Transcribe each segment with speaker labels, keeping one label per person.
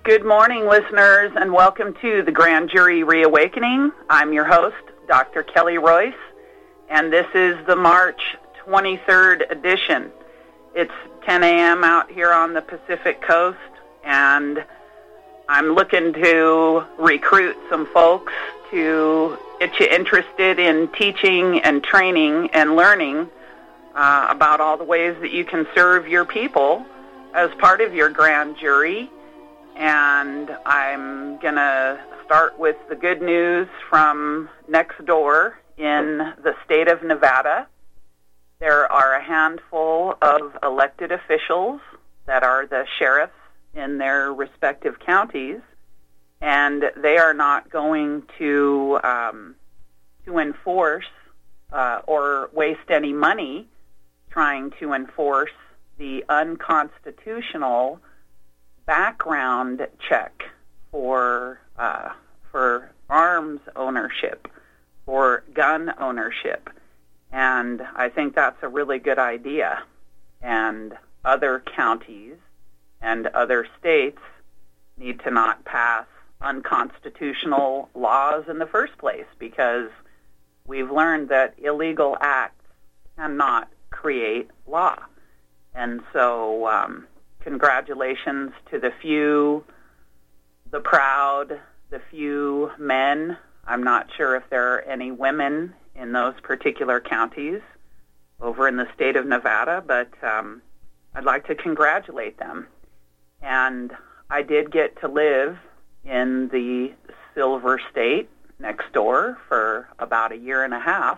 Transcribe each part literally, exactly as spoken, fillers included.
Speaker 1: Good morning, listeners, and welcome to the Grand Jury Reawakening. I'm your host, Doctor Kelly Royce, and this is the March twenty-third edition. It's ten a.m. out here on the Pacific Coast, and I'm looking to recruit some folks to get you interested in teaching and training and learning uh, about all the ways that you can serve your people as part of your grand jury. And I'm going to start with the good news from next door in the state of Nevada. There are a handful of elected officials that are the sheriffs in their respective counties, and they are not going to um, to enforce uh, or waste any money trying to enforce the unconstitutional background check for uh, for arms ownership, for gun ownership. And I think that's a really good idea. And other counties and other states need to not pass unconstitutional laws in the first place, because we've learned that illegal acts cannot create law. And so um, congratulations to the few, the proud, the few men. I'm not sure if there are any women in those particular counties over in the state of Nevada, but um, I'd like to congratulate them. And I did get to live in the Silver State next door for about a year and a half,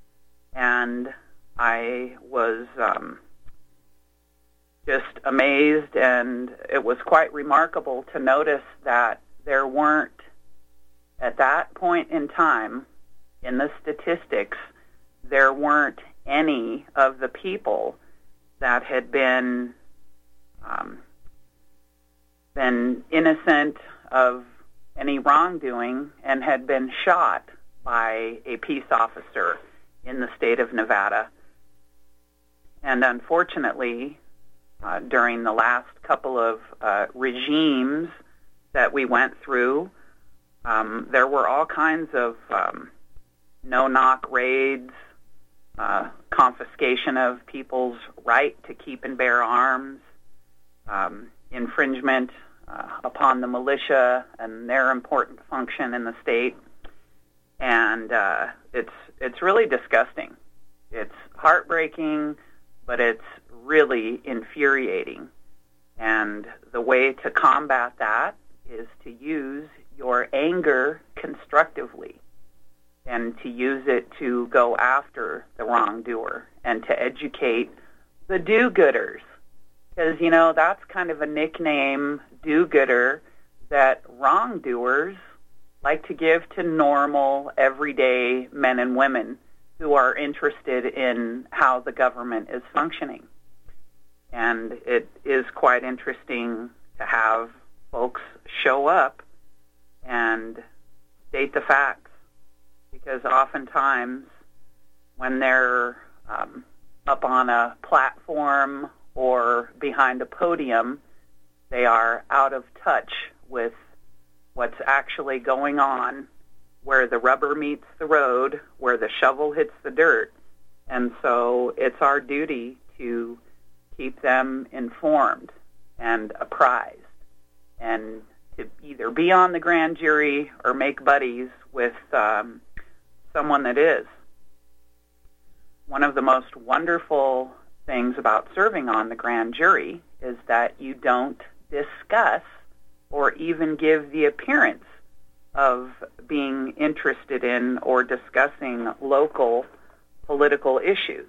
Speaker 1: and I was um, just amazed, and it was quite remarkable to notice that there weren't, at that point in time, in the statistics, there weren't any of the people that had been um, been innocent of any wrongdoing and had been shot by a peace officer in the state of Nevada. And unfortunately, uh, during the last couple of uh, regimes that we went through, um, there were all kinds of um, no-knock raids, uh, confiscation of people's right to keep and bear arms, um, infringement uh, upon the militia and their important function in the state. And uh, it's it's really disgusting. It's heartbreaking, but it's really infuriating. And the way to combat that is to use your anger constructively, and to use it to go after the wrongdoer and to educate the do-gooders. Because, you know, that's kind of a nickname, do-gooder, that wrongdoers like to give to normal, everyday men and women who are interested in how the government is functioning. And it is quite interesting to have folks show up and state the facts, because oftentimes when they're um, up on a platform or behind a podium, they are out of touch with what's actually going on, where the rubber meets the road, where the shovel hits the dirt. And so it's our duty to keep them informed and apprised, and to either be on the grand jury or make buddies with um, someone that is. One of the most wonderful things about serving on the grand jury is that you don't discuss or even give the appearance of being interested in or discussing local political issues.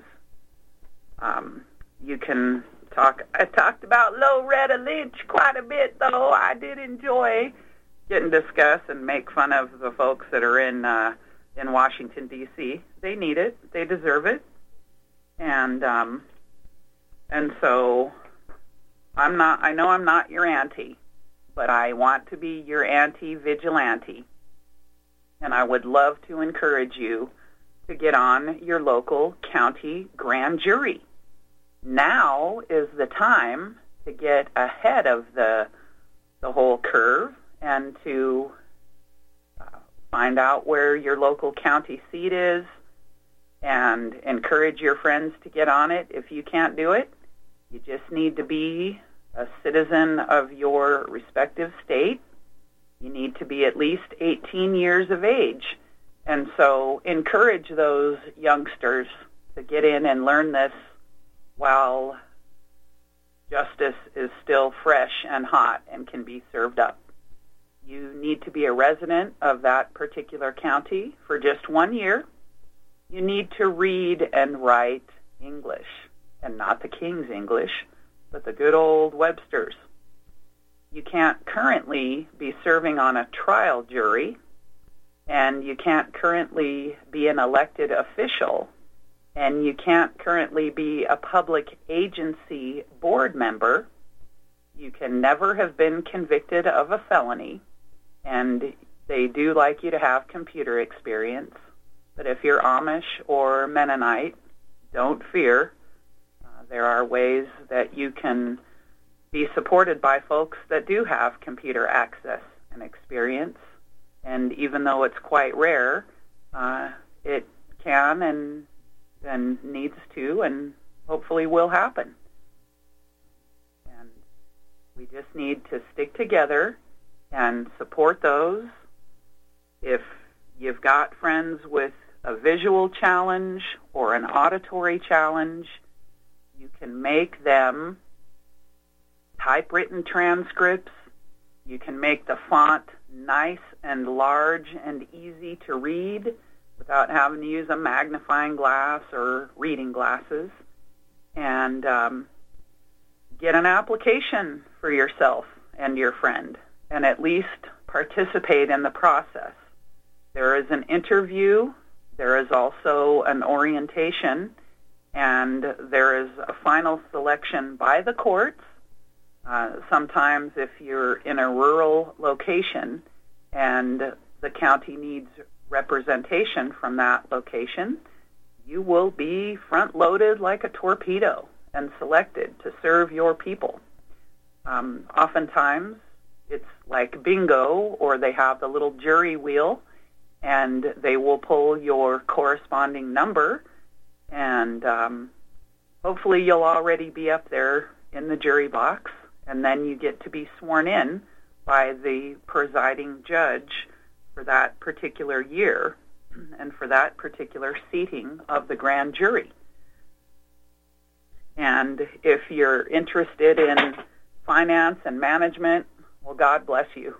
Speaker 1: Um, you can talk, I talked about Loretta Lynch quite a bit, though. I did enjoy getting to discuss and make fun of the folks that are in uh, in Washington, D C They need it. They deserve it. And um, and so I'm not, I know I'm not your auntie, but I want to be your anti-vigilante. And I would love to encourage you to get on your local county grand jury. Now is the time to get ahead of the the whole curve and to uh, find out where your local county seat is and encourage your friends to get on it. If you can't do it, you just need to be a citizen of your respective state. You need to be at least eighteen years of age. And so encourage those youngsters to get in and learn this while justice is still fresh and hot and can be served up. You need to be a resident of that particular county for just one year. You need to read and write English, and not the King's English, but the good old Webster's. You can't currently be serving on a trial jury, and you can't currently be an elected official, and you can't currently be a public agency board member. You can never have been convicted of a felony, and they do like you to have computer experience. But if you're Amish or Mennonite, don't fear. Uh, there are ways that you can be supported by folks that do have computer access and experience. And even though it's quite rare, uh, it can and, and needs to and hopefully will happen. And we just need to stick together and support those. If you've got friends with a visual challenge or an auditory challenge, you can make them typewritten transcripts. You can make the font nice and large and easy to read without having to use a magnifying glass or reading glasses. And um, get an application for yourself and your friend, and at least participate in the process. There is an interview, there is also an orientation, and there is a final selection by the courts. Uh, sometimes if you're in a rural location and the county needs representation from that location, you will be front-loaded like a torpedo and selected to serve your people. Um, oftentimes it's like bingo, or they have the little jury wheel, and they will pull your corresponding number, and um, hopefully you'll already be up there in the jury box. And then you get to be sworn in by the presiding judge for that particular year and for that particular seating of the grand jury. And if you're interested in finance and management, well, God bless you.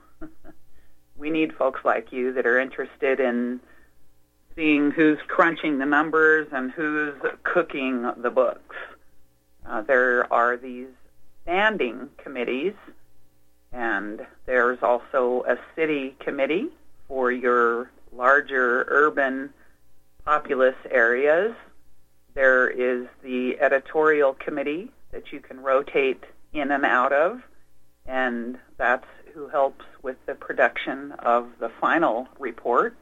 Speaker 1: We need folks like you that are interested in seeing who's crunching the numbers and who's cooking the books. Uh, there are these standing committees, and there's also a city committee for your larger urban populous areas. There is the editorial committee that you can rotate in and out of, and that's who helps with the production of the final report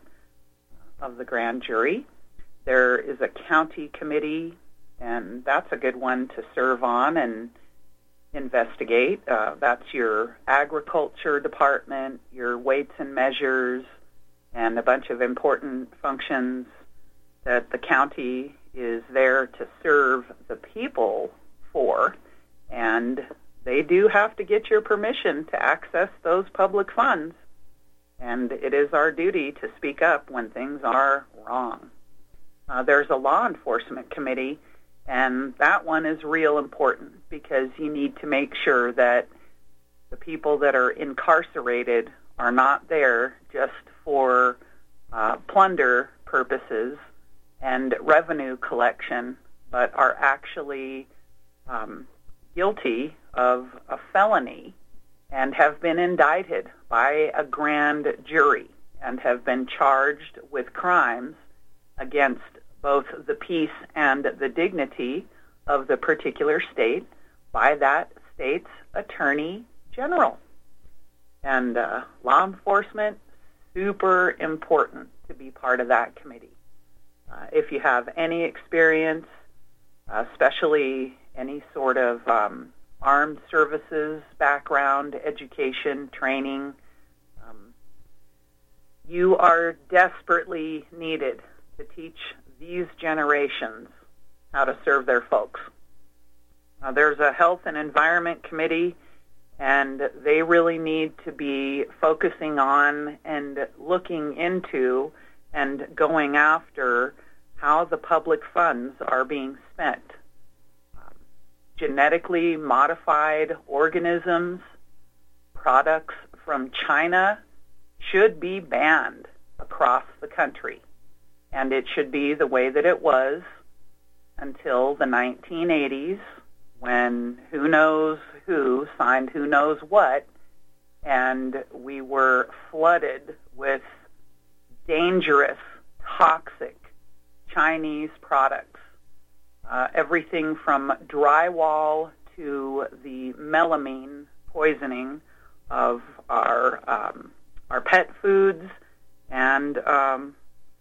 Speaker 1: of the grand jury. There is a county committee, and that's a good one to serve on and investigate. Uh, that's your agriculture department, your weights and measures, and a bunch of important functions that the county is there to serve the people for. And they do have to get your permission to access those public funds. And it is our duty to speak up when things are wrong. Uh, there's a law enforcement committee, and that one is real important because you need to make sure that the people that are incarcerated are not there just for uh, plunder purposes and revenue collection, but are actually um, guilty of a felony and have been indicted by a grand jury and have been charged with crimes against both the peace and the dignity of the particular state by that state's attorney general. And uh, law enforcement, super important to be part of that committee. Uh, if you have any experience, uh, especially any sort of um, armed services background, education, training. Um, you are desperately needed to teach these generations how to serve their folks. Uh, there's a Health and Environment Committee, and they really need to be focusing on and looking into and going after how the public funds are being spent. Um, genetically modified organisms, products from China should be banned across the country. And it should be the way that it was until the nineteen eighties, when who knows who signed who knows what, and we were flooded with dangerous, toxic Chinese products. Uh, everything from drywall to the melamine poisoning of our um, our pet foods and um,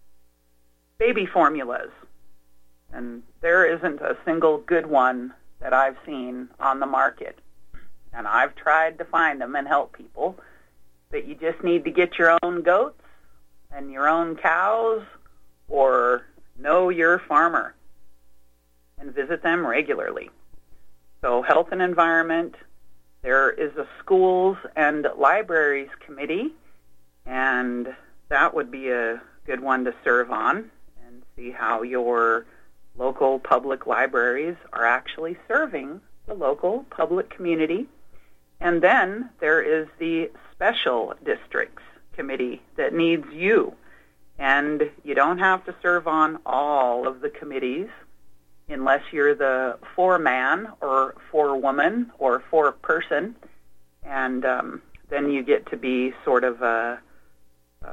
Speaker 1: baby formulas. And there isn't a single good one that I've seen on the market. And I've tried to find them and help people, but you just need to get your own goats and your own cows, or know your farmer and visit them regularly. So Health and Environment, there is a Schools and Libraries Committee, and that would be a good one to serve on and see how your local public libraries are actually serving the local public community. And then there is the Special Districts Committee that needs you. And you don't have to serve on all of the committees unless you're the four-man or four-woman or four-person. And um, then you get to be sort of a, a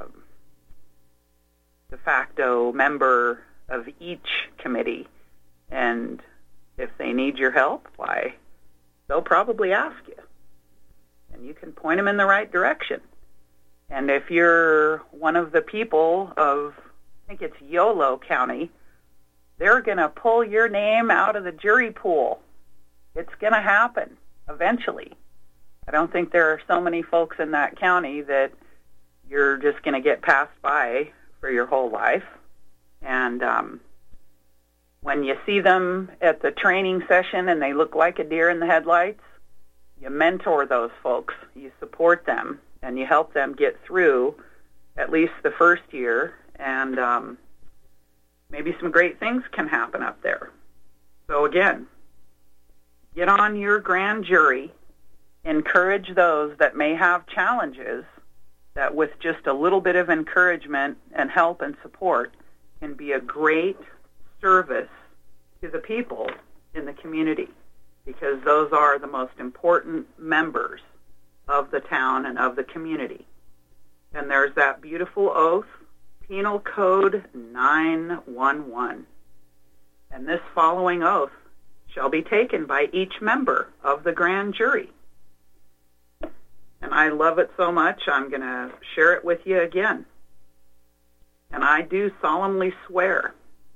Speaker 1: de facto member of each committee. And if they need your help, why, they'll probably ask you. And you can point them in the right direction. And if you're one of the people of, I think it's Yolo County, they're going to pull your name out of the jury pool. It's going to happen eventually. I don't think there are so many folks in that county that you're just going to get passed by for your whole life. And um, when you see them at the training session and they look like a deer in the headlights, you mentor those folks, you support them, and you help them get through at least the first year, and um, maybe some great things can happen up there. So again, get on your grand jury, encourage those that may have challenges that with just a little bit of encouragement and help and support can be a great service to the people in the community, because those are the most important members of the town and of the community. And there's that beautiful oath, Penal Code nine one one. And this following oath shall be taken by each member of the grand jury. And I love it so much, I'm going to share it with you again. And I do solemnly swear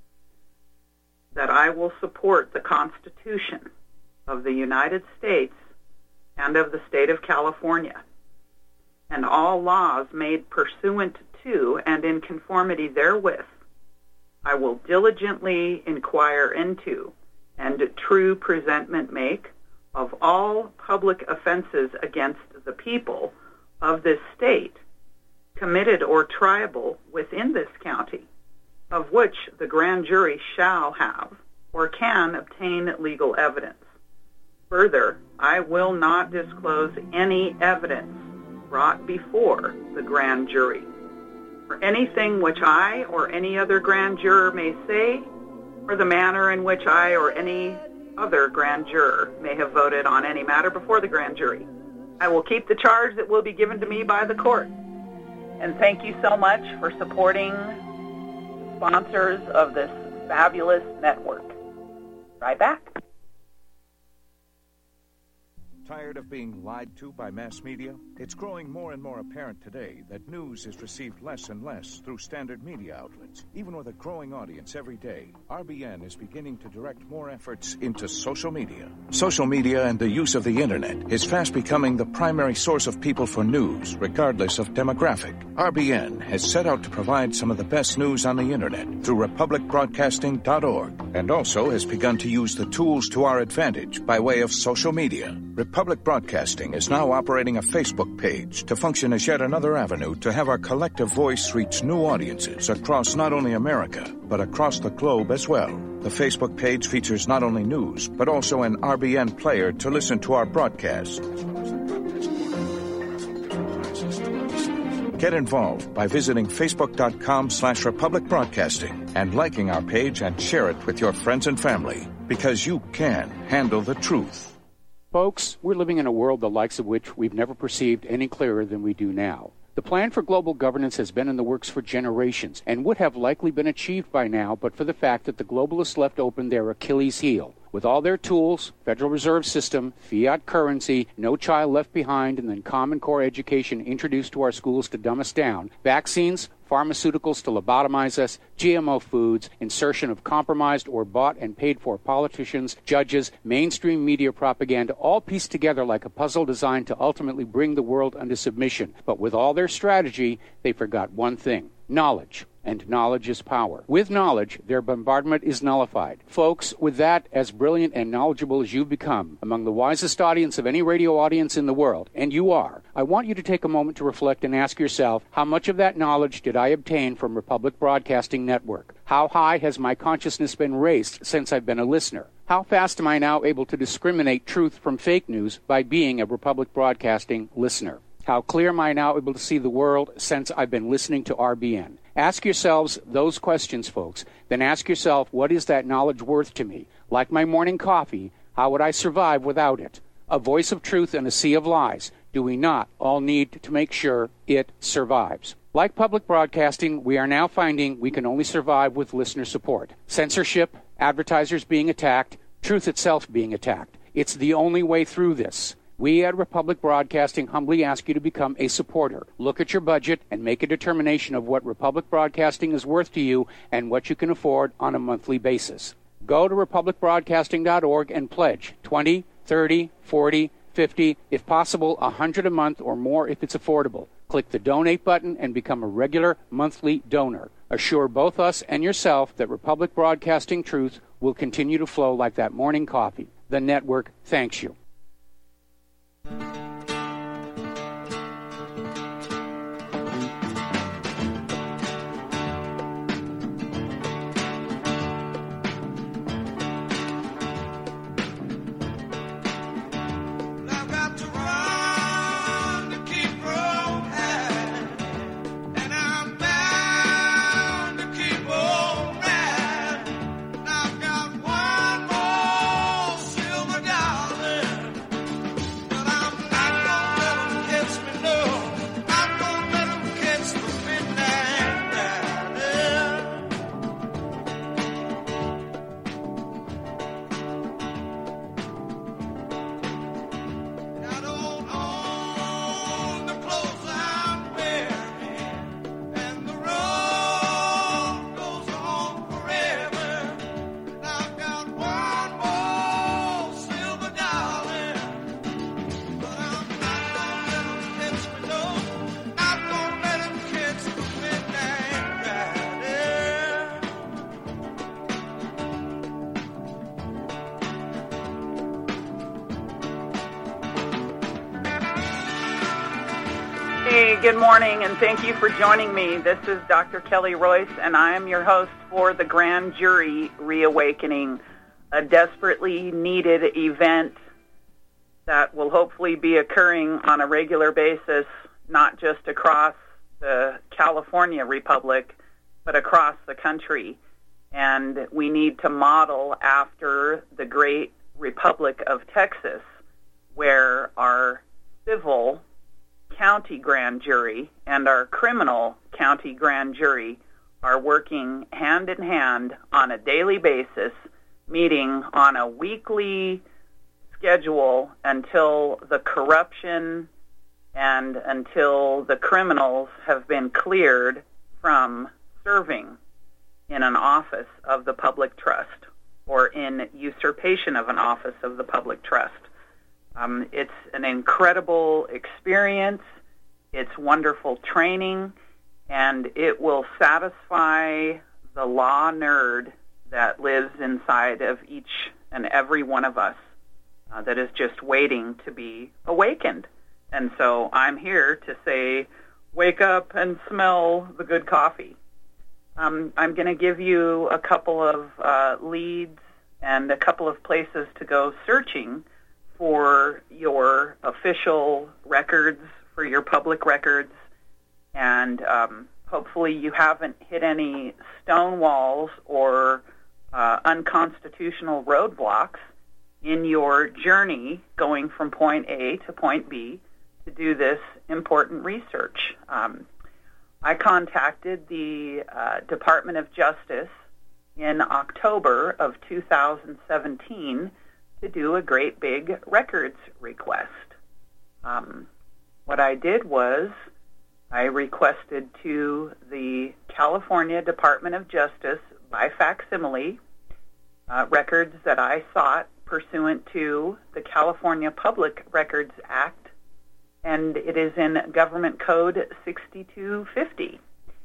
Speaker 1: that I will support the Constitution of the United States and of the state of California, and all laws made pursuant to and in conformity therewith. I will diligently inquire into and true presentment make of all public offenses against the people of this state, committed or triable within this county, of which the grand jury shall have or can obtain legal evidence. Further, I will not disclose any evidence brought before the grand jury, or anything which I or any other grand juror may say, or the manner in which I or any other grand juror may have voted on any matter before the grand jury. I will keep the charge that will be given to me by the court. And thank you so much for supporting sponsors of this fabulous network. Right back.
Speaker 2: Tired of being lied to by mass media? It's growing more and more apparent today that news is received less and less through standard media outlets. Even with a growing audience every day, R B N is beginning to direct more efforts into social media. Social media and the use of the internet is fast becoming the primary source of people for news, regardless of demographic. R B N has set out to provide some of the best news on the internet through republic broadcasting dot org, and also has begun to use the tools to our advantage by way of social media. Republic Broadcasting is now operating a Facebook page to function as yet another avenue to have our collective voice reach new audiences across not only America, but across the globe as well. The Facebook page features not only news, but also an R B N player to listen to our broadcasts. Get involved by visiting facebook.com slash Republic Broadcasting and liking our page and share it with your friends and family, because you can handle the truth.
Speaker 3: Folks, we're living in a world the likes of which we've never perceived any clearer than we do now. The plan for global governance has been in the works for generations and would have likely been achieved by now but for the fact that the globalists left open their Achilles heel. With all their tools, Federal Reserve System, fiat currency, no child left behind, and then Common Core education introduced to our schools to dumb us down, vaccines, pharmaceuticals to lobotomize us, G M O foods, insertion of compromised or bought and paid for politicians, judges, mainstream media propaganda, all pieced together like a puzzle designed to ultimately bring the world under submission. But with all their strategy, they forgot one thing: knowledge. And knowledge is power. With knowledge, their bombardment is nullified. Folks, with that, as brilliant and knowledgeable as you've become, among the wisest audience of any radio audience in the world, and you are, I want you to take a moment to reflect and ask yourself, how much of that knowledge did I obtain from Republic Broadcasting Network? How high has my consciousness been raised since I've been a listener? How fast am I now able to discriminate truth from fake news by being a Republic Broadcasting listener? How clear am I now able to see the world since I've been listening to R B N? Ask yourselves those questions, folks. Then ask yourself, what is that knowledge worth to me? Like my morning coffee, how would I survive without it? A voice of truth in a sea of lies. Do we not all need to make sure it survives? Like public broadcasting, we are now finding we can only survive with listener support. Censorship, advertisers being attacked, truth itself being attacked. It's the only way through this. We at Republic Broadcasting humbly ask you to become a supporter. Look at your budget and make a determination of what Republic Broadcasting is worth to you and what you can afford on a monthly basis. Go to republic broadcasting dot org and pledge twenty, thirty, forty, fifty, if possible one hundred a month or more if it's affordable. Click the donate button and become a regular monthly donor. Assure both us and yourself that Republic Broadcasting truth will continue to flow like that morning coffee. The network thanks you.
Speaker 1: Good morning, and thank you for joining me. This is Doctor Kelly Royce, and I am your host for the Grand Jury Reawakening, a desperately needed event that will hopefully be occurring on a regular basis, not just across the California Republic, but across the country. And we need to model after the great Republic of Texas, where our civil county grand jury and our criminal county grand jury are working hand in hand on a daily basis, meeting on a weekly schedule until the corruption and until the criminals have been cleared from serving in an office of the public trust or in usurpation of an office of the public trust. Um, it's an incredible experience. It's wonderful training, and it will satisfy the law nerd that lives inside of each and every one of us uh, that is just waiting to be awakened. And so I'm here to say, wake up and smell the good coffee. Um, I'm going to give you a couple of uh, leads and a couple of places to go searching for your official records, for your public records, and um, hopefully you haven't hit any stone walls or uh, unconstitutional roadblocks in your journey going from point A to point B to do this important research. Um, I contacted the uh, Department of Justice in October of two thousand seventeen to do a great big records request. Um, what I did was I requested to the California Department of Justice by facsimile uh, records that I sought pursuant to the California Public Records Act, and it is in Government Code sixty-two fifty.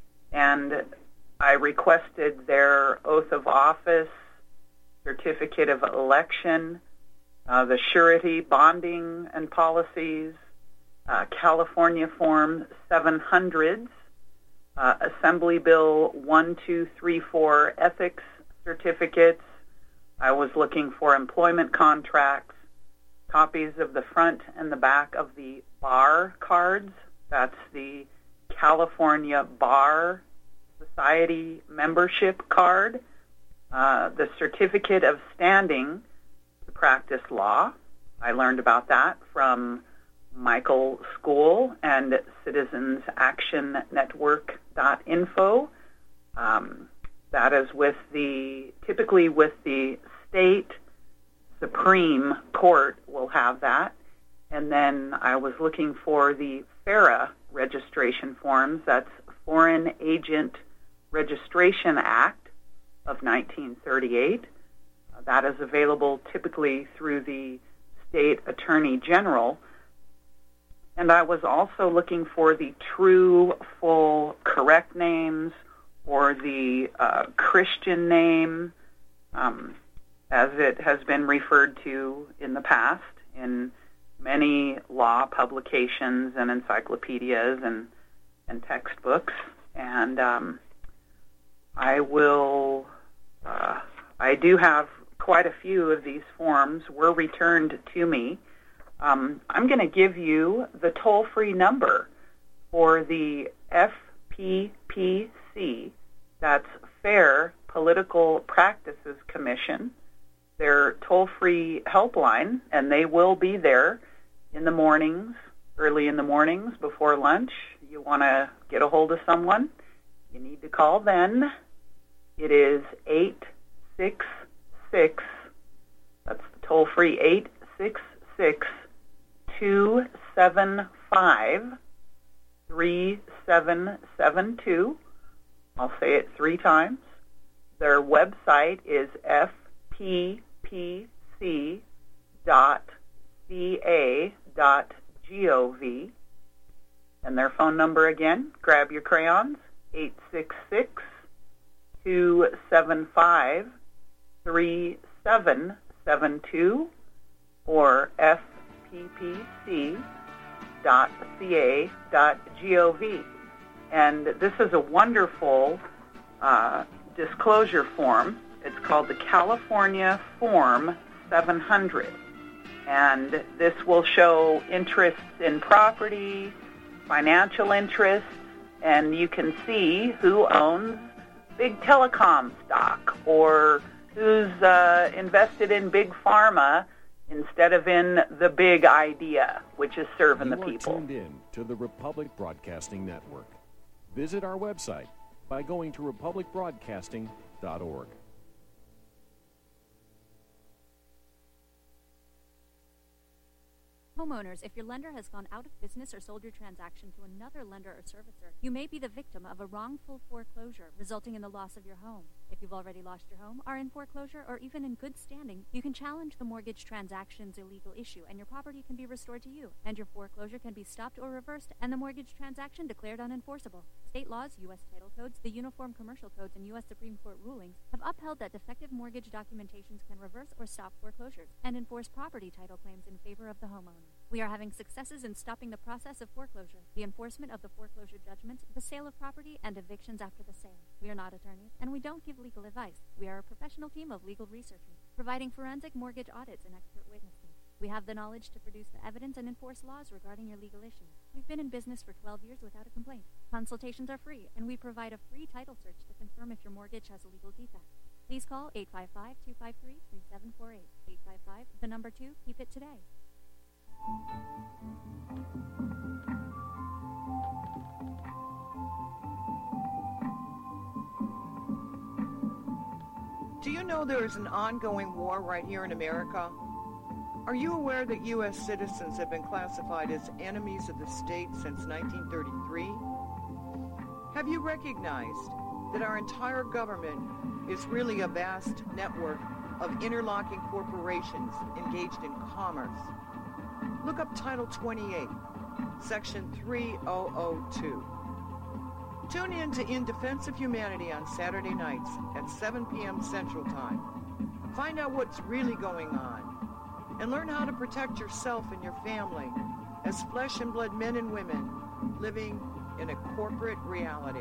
Speaker 1: And I requested their oath of office, certificate of election, uh, the surety bonding and policies, uh, California Form seven hundreds, uh, Assembly Bill one two three four ethics certificates. I was looking for employment contracts, copies of the front and the back of the bar cards. That's the California Bar Society membership card, uh, the certificate of standing to practice law. I learned about that from Michael School and Citizens Action Network dot info. Um, that is with the, typically with the state Supreme Court will have that. And then I was looking for the FARA registration forms. That's Foreign Agent Registration Act of nineteen thirty-eight. Uh, that is available typically through the State Attorney General. And I was also looking for the true, full, correct names or the uh, Christian name, um, as it has been referred to in the past in many law publications and encyclopedias and, and textbooks. And um, I will, uh, I do have quite a few of these forms were returned to me. Um, I'm going to give you the toll-free number for the F P P C, that's Fair Political Practices Commission, their toll-free helpline, and they will be there in the mornings, early in the mornings before lunch. You want to get a hold of someone, you need to call then. It is eight six six, that's the toll-free, eight six six, two seven five, three seven seven two. I'll say it three times. Their website is f p p c dot c a dot gov. And their phone number again, grab your crayons, eight six six, two seven five, three seven seven two, or f p p c dot c a dot gov. And this is a wonderful uh, disclosure form. It's called the California Form seven hundred. And this will show interests in property, financial interests, and you can see who owns big telecom stock or who's uh, invested in big pharma instead of in the big idea, which is serving the people.
Speaker 4: You are tuned in to the Republic Broadcasting Network. Visit our website by going to republic broadcasting dot org.
Speaker 5: Homeowners, if your lender has gone out of business or sold your transaction to another lender or servicer, you may be the victim of a wrongful foreclosure, resulting in the loss of your home. If you've already lost your home, are in foreclosure, or even in good standing, you can challenge the mortgage transaction's illegal issue, and your property can be restored to you, and your foreclosure can be stopped or reversed, and the mortgage transaction declared unenforceable. State laws, U S title codes, the Uniform Commercial Codes, and U S Supreme Court rulings have upheld that defective mortgage documentations can reverse or stop foreclosures and enforce property title claims in favor of the homeowner. We are having successes in stopping the process of foreclosure, the enforcement of the foreclosure judgment, the sale of property, and evictions after the sale. We are not attorneys, and we don't give legal advice. We are a professional team of legal researchers, providing forensic mortgage audits and expert witnesses. We have the knowledge to produce the evidence and enforce laws regarding your legal issues. We've been in business for twelve years without a complaint. Consultations are free, and we provide a free title search to confirm if your mortgage has a legal defect. Please call eight five five, two five three, three seven four eight. eight five five, the number two, keep it today.
Speaker 6: Do you know there is an ongoing war right here in America? Are you aware that U S citizens have been classified as enemies of the state since nineteen thirty-three? Have you recognized that our entire government is really a vast network of interlocking corporations engaged in commerce? Look up Title twenty-eight, Section three thousand two. Tune in to In Defense of Humanity on Saturday nights at seven p.m. Central Time. Find out what's really going on and learn how to protect yourself and your family as flesh and blood men and women living in a corporate reality.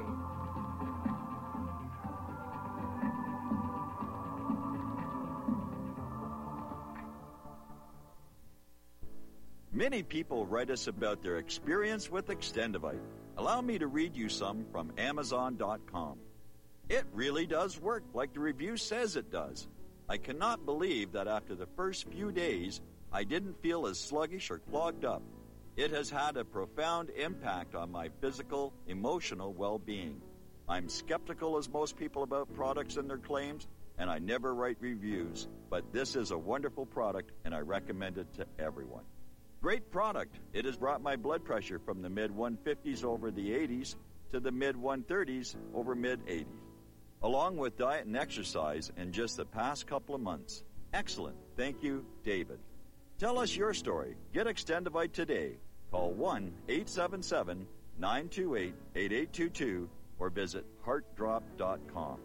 Speaker 7: Many people write us about their experience with Extendivite. Allow me to read you some from Amazon dot com. It really does work like the review says it does. I cannot believe that after the first few days, I didn't feel as sluggish or clogged up. It has had a profound impact on my physical, emotional well-being. I'm skeptical as most people about products and their claims, and I never write reviews, but this is a wonderful product, and I recommend it to everyone. Great product. It has brought my blood pressure from the mid one fifties over the eighties to the mid one thirties over mid eighties. Along with diet and exercise in just the past couple of months. Excellent. Thank you, David. Tell us your story. Get Extendivite today. Call one eight seven seven, nine two eight, eight eight two two or visit heart drop dot com.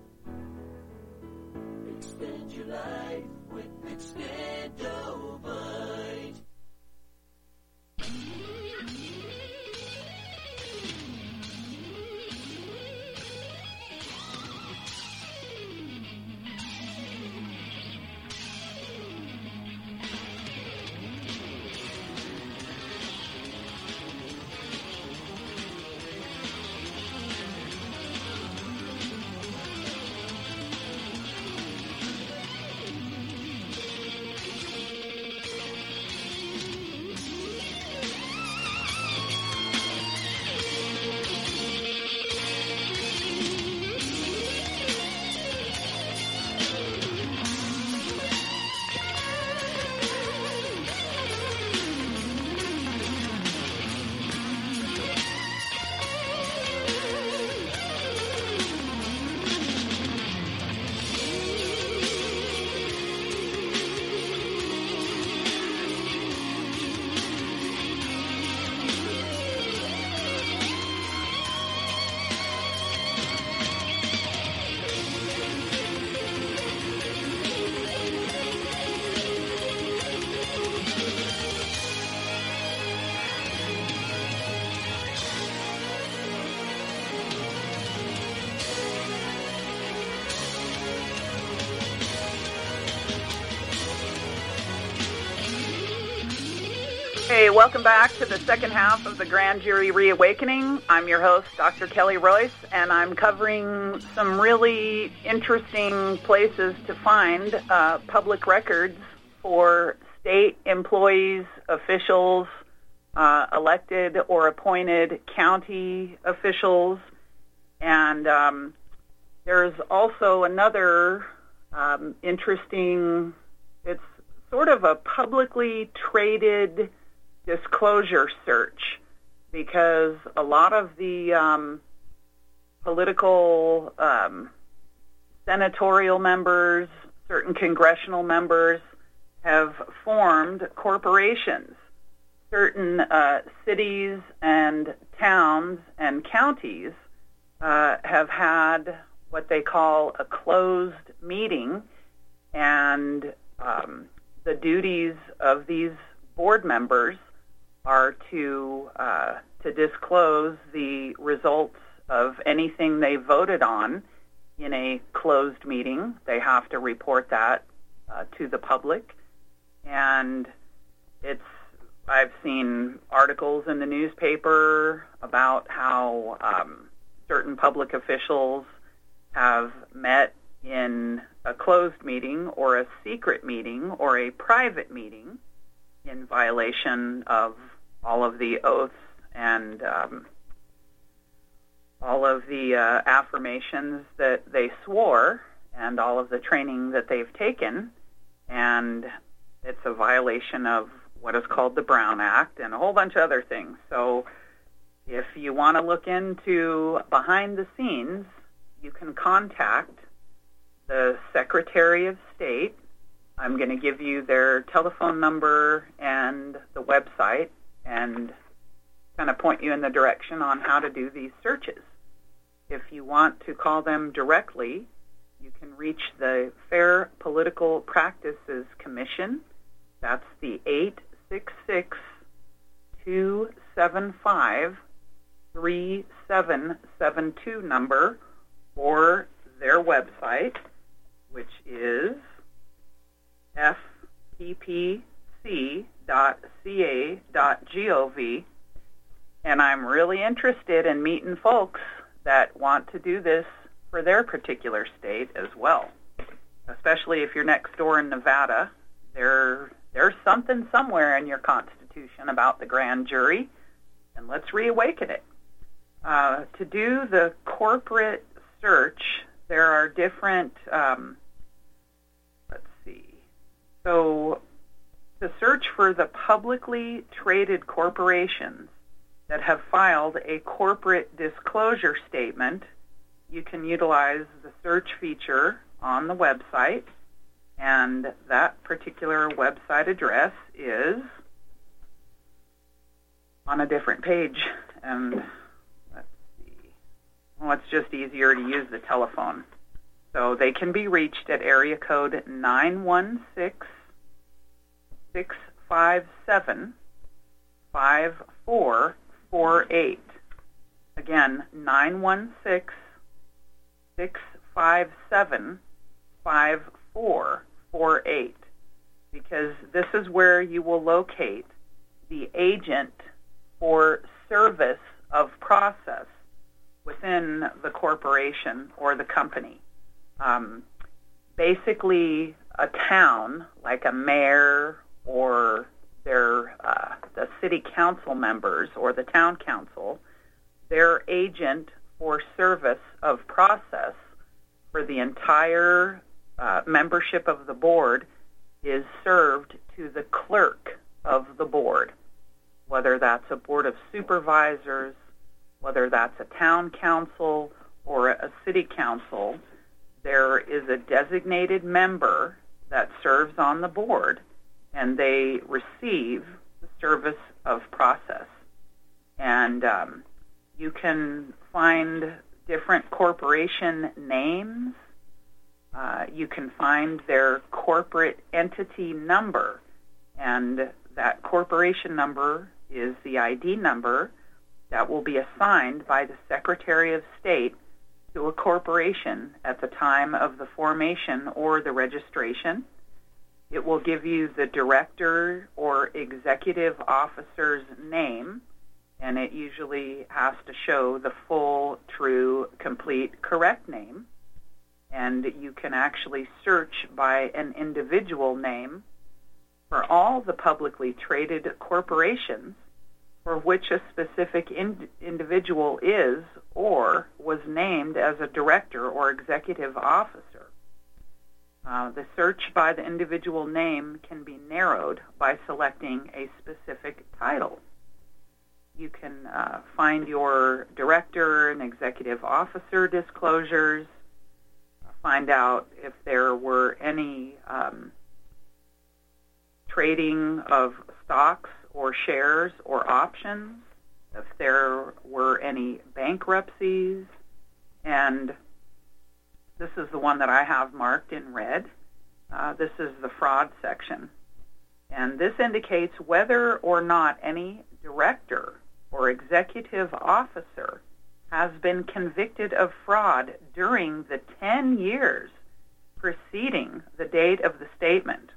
Speaker 8: Extend your life with Extendivite.
Speaker 1: Hey, welcome back to the second half of the Grand Jury Reawakening. I'm your host, Doctor Kelly Royce, and I'm covering some really interesting places to find uh, public records for state employees, officials, uh, elected or appointed county officials, and um, there's also another um, interesting, it's sort of a publicly traded disclosure search, because a lot of the um, political um, senatorial members, certain congressional members have formed corporations. Certain uh, cities and towns and counties uh, have had what they call a closed meeting, and um, the duties of these board members are to uh, to disclose the results of anything they voted on in a closed meeting. They have to report that uh, to the public, and it's I've seen articles in the newspaper about how um, certain public officials have met in a closed meeting or a secret meeting or a private meeting in violation of all of the oaths and um, all of the uh, affirmations that they swore and all of the training that they've taken. And it's a violation of what is called the Brown Act and a whole bunch of other things. So if you want to look into behind the scenes, you can contact the Secretary of State. I'm going to give you their telephone number and the website and kind of point you in the direction on how to do these searches. If you want to call them directly, you can reach the Fair Political Practices Commission. That's the eight six six, two seven five, three seven seven two number, or their website, which is f p p c dot c a dot gov. And I'm really interested in meeting folks that want to do this for their particular state as well. Especially if you're next door in Nevada, there there's something somewhere in your Constitution about the grand jury, and let's reawaken it. Uh, to do the corporate search, there are different, um, let's see, so to search for the publicly traded corporations that have filed a corporate disclosure statement, you can utilize the search feature on the website, and that particular website address is on a different page. And let's see. Well, it's just easier to use the telephone. So they can be reached at area code nine one six, six five seven, five four four eight. Again, nine one six, six five seven, five four four eight, because this is where you will locate the agent for service of process within the corporation or the company. Um, basically, a town, like a mayor or their uh, the city council members or the town council, their agent for service of process for the entire uh, membership of the board is served to the clerk of the board, whether that's a board of supervisors, whether that's a town council or a city council. There is a designated member that serves on the board, and they receive the service of process. And um, you can find different corporation names. Uh, you can find their corporate entity number, and that corporation number is the I D number that will be assigned by the Secretary of State to a corporation at the time of the formation or the registration. It will give you the director or executive officer's name, and it usually has to show the full, true, complete, correct name. And you can actually search by an individual name for all the publicly traded corporations for which a specific in- individual is or was named as a director or executive officer. Uh, the search by the individual name can be narrowed by selecting a specific title. You can uh, find your director and executive officer disclosures, find out if there were any um, trading of stocks or shares or options, if there were any bankruptcies, and this is the one that I have marked in red. Uh, this is the fraud section. And this indicates whether or not any director or executive officer has been convicted of fraud during the ten years preceding the date of the statement.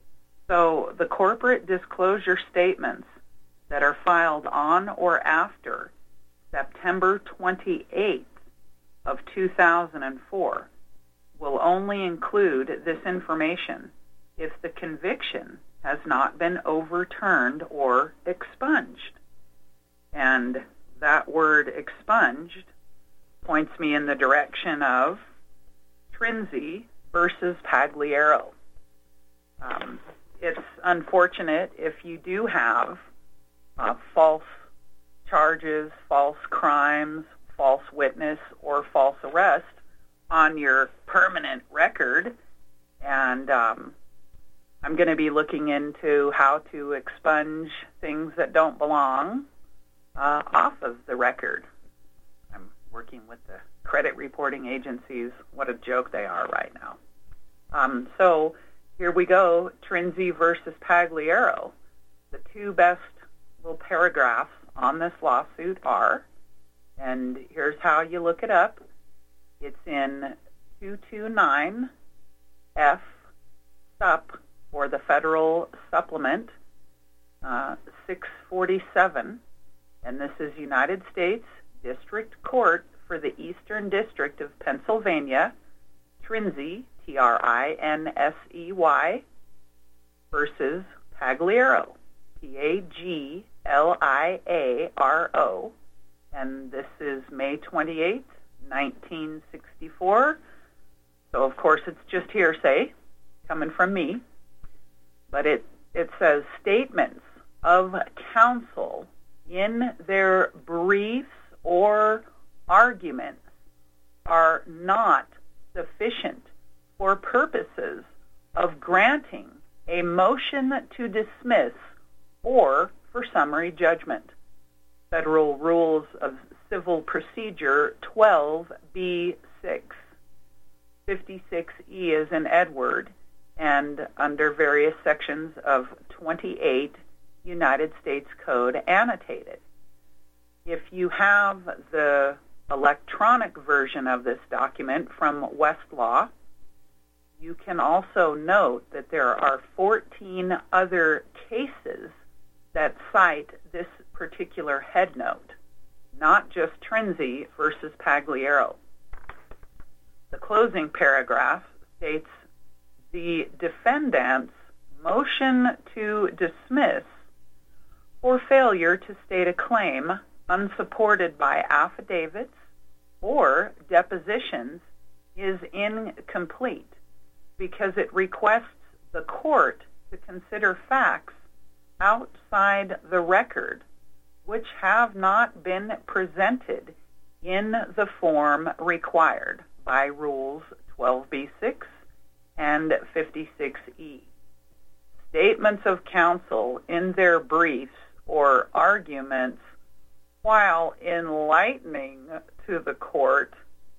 Speaker 1: So the corporate disclosure statements that are filed on or after September twenty-eighth of two thousand four will only include this information if the conviction has not been overturned or expunged. And that word expunged points me in the direction of Trinzi versus Pagliaro. Um, it's unfortunate if you do have uh, false charges, false crimes, false witness, or false arrest on your permanent record. And um, I'm going to be looking into how to expunge things that don't belong uh, off of the record. I'm working with the credit reporting agencies. What a joke they are right now. Um, so here we go, Trinzi versus Pagliaro. The two best little paragraphs on this lawsuit are, and here's how you look it up. It's in two twenty-nine F Sup for the Federal Supplement uh, six forty-seven, and this is United States District Court for the Eastern District of Pennsylvania, Trinzi, T R I N S E Y, versus Pagliaro, P A G L I A R O, and this is May twenty-eighth, nineteen sixty-four. So, of course, it's just hearsay coming from me. But it, it says statements of counsel in their briefs or arguments are not sufficient for purposes of granting a motion to dismiss or for summary judgment. Federal Rules of Civil Procedure twelve B six. fifty-six E is in Edward, and under various sections of twenty-eight United States Code annotated. If you have the electronic version of this document from Westlaw, you can also note that there are fourteen other cases that cite this particular head note, not just Trinzi versus Pagliaro. The closing paragraph states the defendant's motion to dismiss for failure to state a claim unsupported by affidavits or depositions is incomplete because it requests the court to consider facts outside the record which have not been presented in the form required by Rules twelve B six and fifty-six E. Statements of counsel in their briefs or arguments, while enlightening to the court,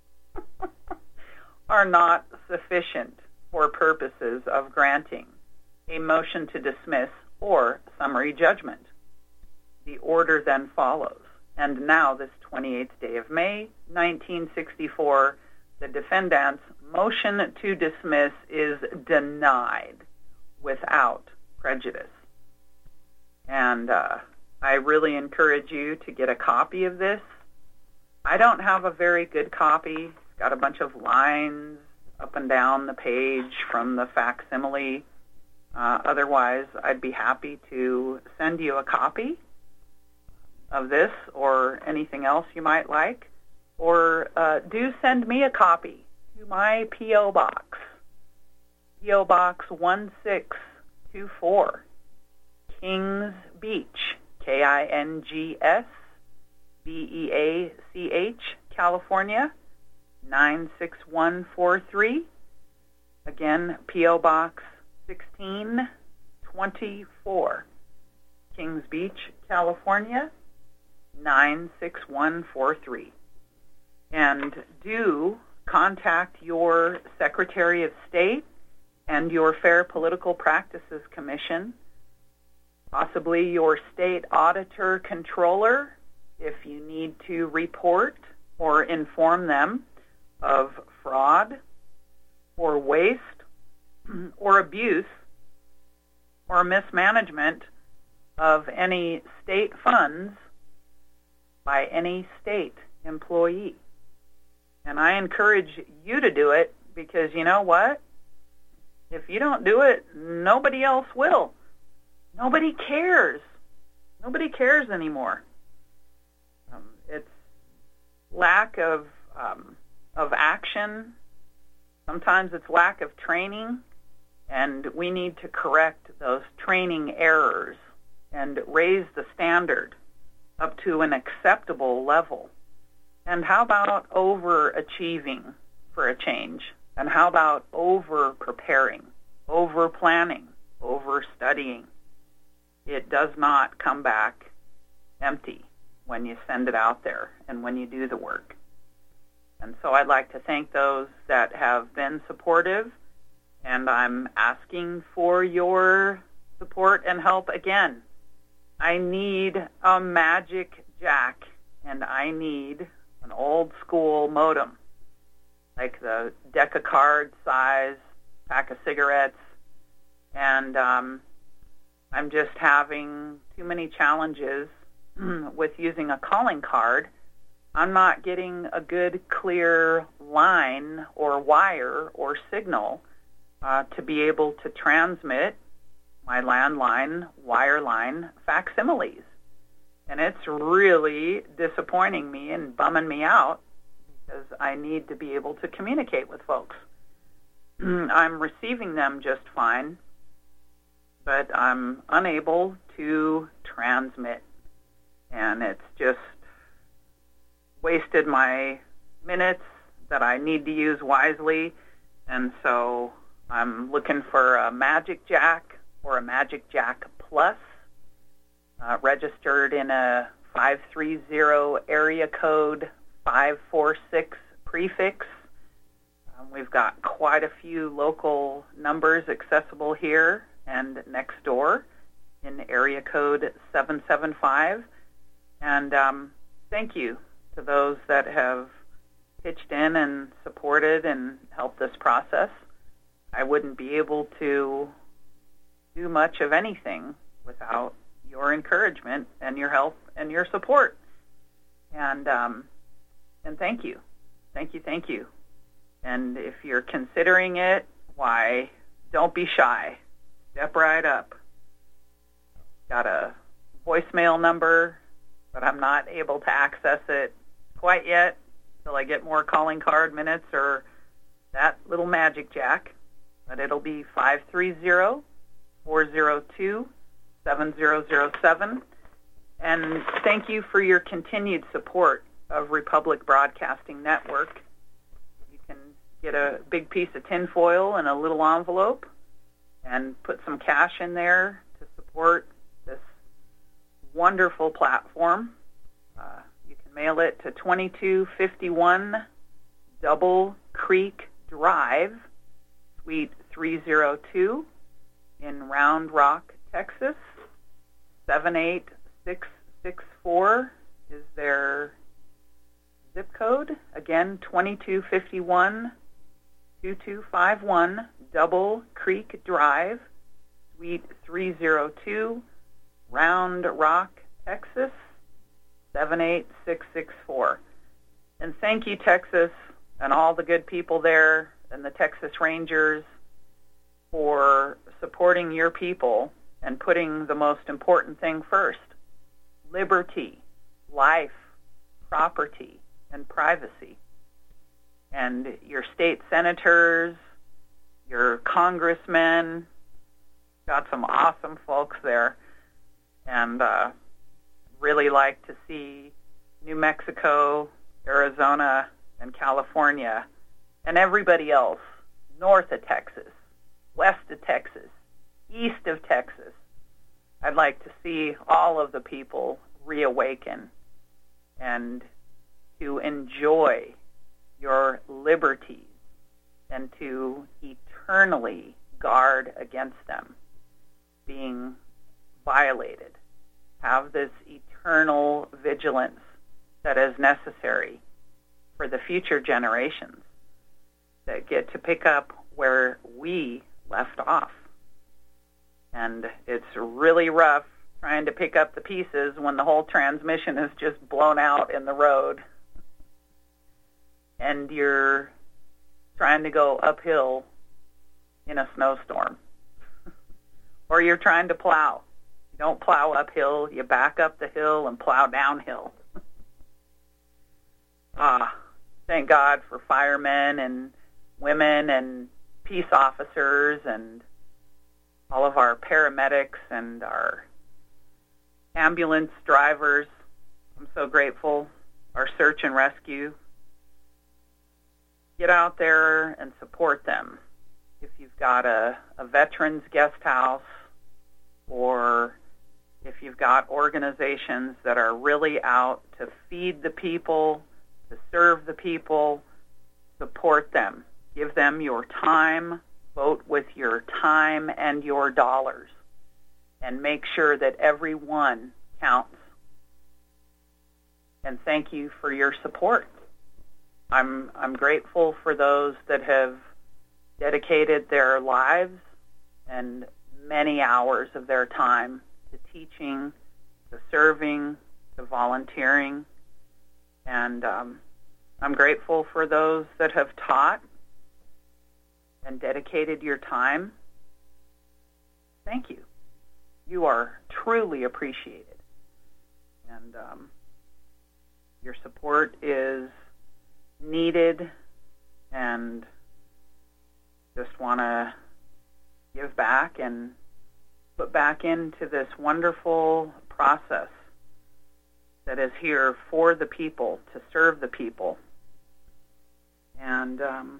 Speaker 1: are not sufficient for purposes of granting a motion to dismiss or summary judgment. The order then follows. And now, this twenty-eighth day of May, nineteen sixty-four, the defendant's motion to dismiss is denied without prejudice. And uh, I really encourage you to get a copy of this. I don't have a very good copy. It's got a bunch of lines up and down the page from the facsimile. Uh, otherwise, I'd be happy to send you a copy of this or anything else you might like. Or uh, do send me a copy to my P O Box, P O. Box one six two four, Kings Beach, K I N G S B E A C H, California, nine six one four three. Again, P O. Box sixteen twenty-four, Kings Beach, California, nine six one four three. And do contact your Secretary of State and your Fair Political Practices Commission, possibly your state auditor controller, if you need to report or inform them of fraud or waste or abuse or mismanagement of any state funds by any state employee. And I encourage you to do it because you know what? If you don't do it, nobody else will. Nobody cares. Nobody cares anymore. Um, it's lack of um, of action. Sometimes it's lack of training, and we need to correct those training errors and raise the standard up to an acceptable level. And how about overachieving for a change? And how about over-preparing, over-planning, over-studying? It does not come back empty when you send it out there and when you do the work. And so I'd like to thank those that have been supportive, and I'm asking for your support and help again. I need a magic jack, and I need an old-school modem, like the deck of cards size, pack of cigarettes, and um, I'm just having too many challenges with using a calling card. I'm not getting a good, clear line or wire or signal uh, to be able to transmit my landline, wireline facsimiles. And it's really disappointing me and bumming me out because I need to be able to communicate with folks. I'm receiving them just fine, but I'm unable to transmit. And it's just wasted my minutes that I need to use wisely. And so I'm looking for a Magic Jack or a Magic Jack Plus, uh, registered in a five three zero area code five four six prefix. Um, we've got quite a few local numbers accessible here and next door in area code seven seven five. And um, thank you to those that have pitched in and supported and helped this process. I wouldn't be able to do much of anything without your encouragement and your help and your support. And um, and thank you. Thank you, thank you. And if you're considering it, why, don't be shy. Step right up. Got a voicemail number, but I'm not able to access it quite yet until I get more calling card minutes or that little Magic Jack. But it'll be five three zero, four zero two, seven zero zero seven. And thank you for your continued support of Republic Broadcasting Network. You can get a big piece of tinfoil and a little envelope and put some cash in there to support this wonderful platform. Uh, you can mail it to twenty-two fifty-one Double Creek Drive, Suite three oh two in Round Rock, Texas. seven eight six six four is their zip code. Again, twenty-two fifty-one, two two five one Double Creek Drive, Suite three oh two, Round Rock, Texas, seven eight six six four. And thank you, Texas, and all the good people there, and the Texas Rangers, for supporting your people and putting the most important thing first: liberty, life, property, and privacy. And your state senators, your congressmen. Got some awesome folks there. And uh, really like to see New Mexico, Arizona, and California, and everybody else, north of Texas, west of Texas, east of Texas. I'd like to see all of the people reawaken and to enjoy your liberties and to eternally guard against them being violated. Have this eternal vigilance that is necessary for the future generations that get to pick up where we left off. And it's really rough trying to pick up the pieces when the whole transmission is just blown out in the road and you're trying to go uphill in a snowstorm. Or you're trying to plow. You don't plow uphill, you back up the hill and plow downhill. Ah, thank God for firemen and women and peace officers and all of our paramedics and our ambulance drivers. I'm so grateful. Our search and rescue. Get out there and support them. If you've got a, a veterans guest house, or if you've got organizations that are really out to feed the people, to serve the people, support them. Give them your time. Vote with your time and your dollars. And make sure that every one counts. And thank you for your support. I'm I'm grateful for those that have dedicated their lives and many hours of their time to teaching, to serving, to volunteering. And um, I'm grateful for those that have taught and dedicated your time. Thank you. You are truly appreciated. And um, your support is needed, and just want to give back and put back into this wonderful process that is here for the people, to serve the people. And um,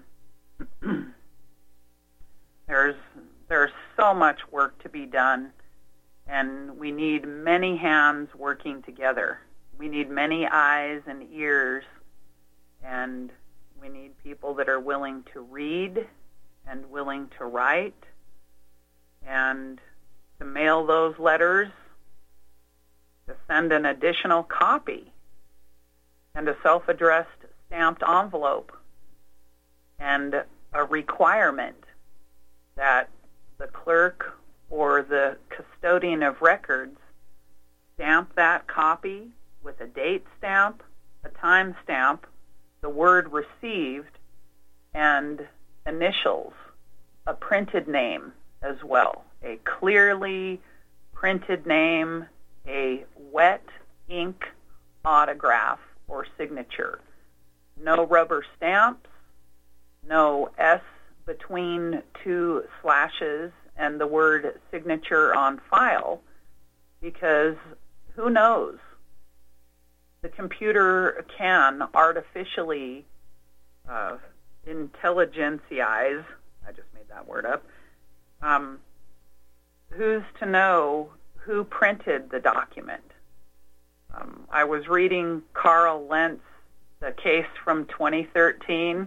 Speaker 1: there's there's so much work to be done, and we need many hands working together. We need many eyes and ears, and we need people that are willing to read and willing to write and to mail those letters, to send an additional copy and a self-addressed stamped envelope, and a requirement that the clerk or the custodian of records stamp that copy with a date stamp, a time stamp, the word received, and initials, a printed name as well, a clearly printed name, a wet ink autograph or signature. No rubber stamps, no S between two slashes and the word signature on file, because who knows? The computer can artificially uh, intelligentize, I just made that word up, um, who's to know who printed the document? Um, I was reading Carl Lentz, the case from twenty thirteen,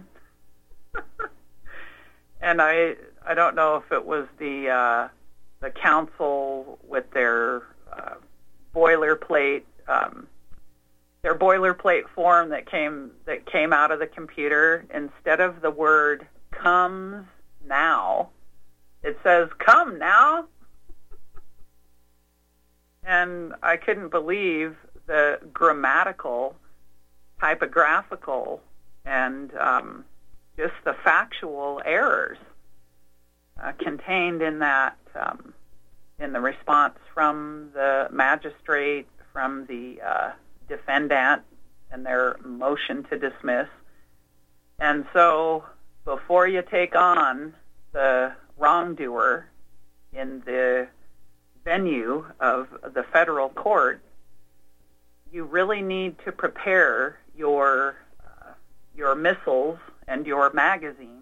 Speaker 1: and I I don't know if it was the uh, the council with their uh, boilerplate um, their boilerplate form that came that came out of the computer. Instead of the word "comes now," it says "come now." And I couldn't believe the grammatical, typographical, and um, just the factual errors uh, contained in that, um, in the response from the magistrate, from the uh, defendant, and their motion to dismiss. And so, before you take on the wrongdoer in the venue of the federal court, you really need to prepare your uh, your missiles and your magazines.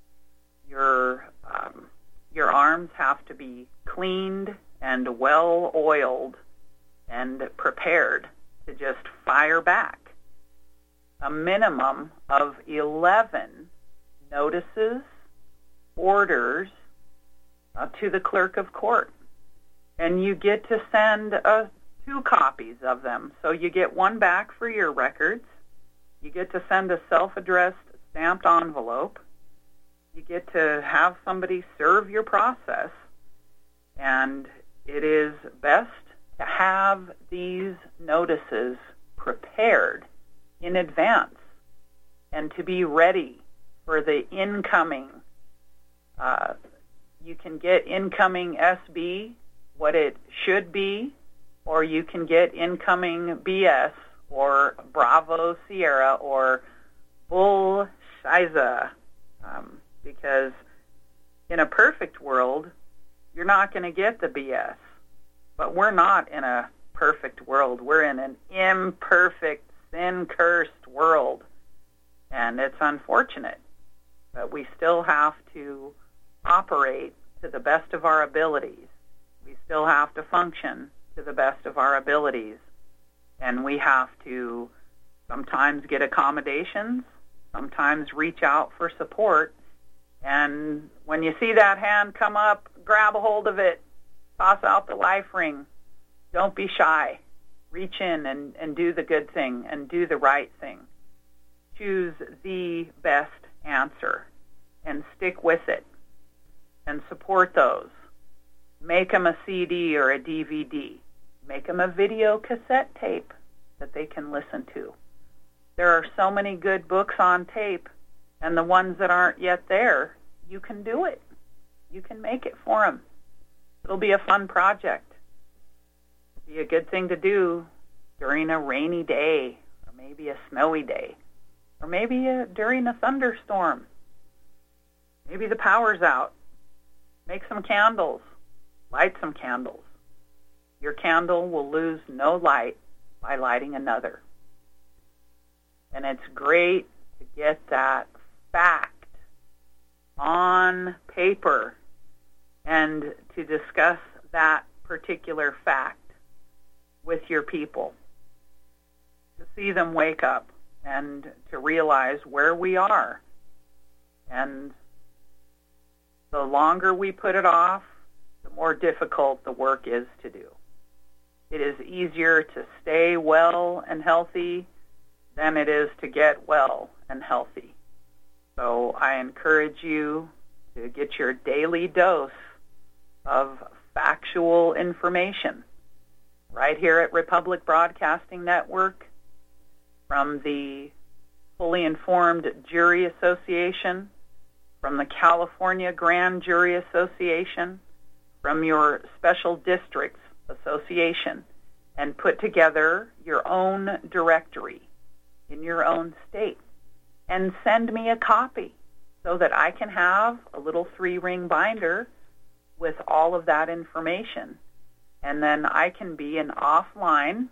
Speaker 1: Your um, your arms have to be cleaned and well oiled and prepared to just fire back. A minimum of eleven notices, orders uh, to the clerk of court. And you get to send uh, two copies of them. So you get one back for your records. You get to send a self-addressed stamped envelope. You get to have somebody serve your process. And it is best to have these notices prepared in advance and to be ready for the incoming. Uh, you can get incoming S B, what it should be, or you can get incoming B S or Bravo Sierra or Bull Shiza, um, because in a perfect world, you're not going to get the B S. But we're not in a perfect world. We're in an imperfect, sin-cursed world. And it's unfortunate. But we still have to operate to the best of our abilities. We still have to function to the best of our abilities. And we have to sometimes get accommodations, sometimes reach out for support. And when you see that hand come up, grab a hold of it, toss out the life ring. Don't be shy. Reach in and, and do the good thing and do the right thing. Choose the best answer and stick with it and support those. Make them a C D or a D V D. Make them a video cassette tape that they can listen to. There are so many good books on tape, and the ones that aren't yet there, you can do it. You can make it for them. It'll be a fun project. It'll be a good thing to do during a rainy day, or maybe a snowy day, or maybe a, during a thunderstorm. Maybe the power's out. Make some candles. Light some candles. Your candle will lose no light by lighting another. And it's great to get that fact on paper and to discuss that particular fact with your people, to see them wake up and to realize where we are. And the longer we put it off, the more difficult the work is to do. It is easier to stay well and healthy than it is to get well and healthy. So I encourage you to get your daily dose of factual information right here at Republic Broadcasting Network, from the Fully Informed Jury Association, from the California Grand Jury Association, from your Special Districts Association, and put together your own directory in your own state. And send me a copy so that I can have a little three-ring binder with all of that information. And then I can be an offline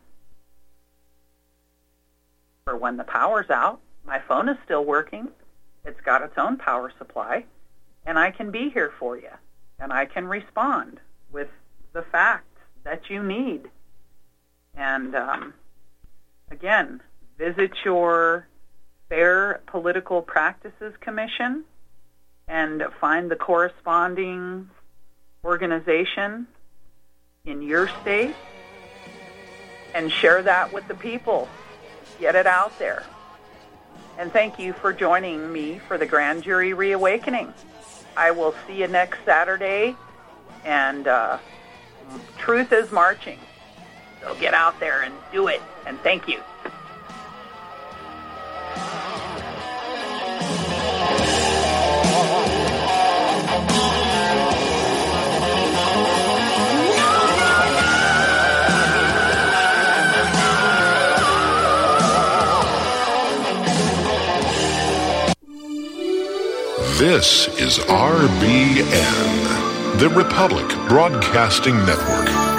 Speaker 1: for when the power's out. My phone is still working. It's got its own power supply. And I can be here for you. And I can respond with the facts that you need. And um, again, visit your Fair Political Practices Commission and find the corresponding organization in your state and share that with the people. Get it out there. And thank you for joining me for the Grand Jury Reawakening. I will see you next Saturday, and uh, truth is marching. So get out there and do it, and thank you.
Speaker 9: This is R B N, the Republic Broadcasting Network.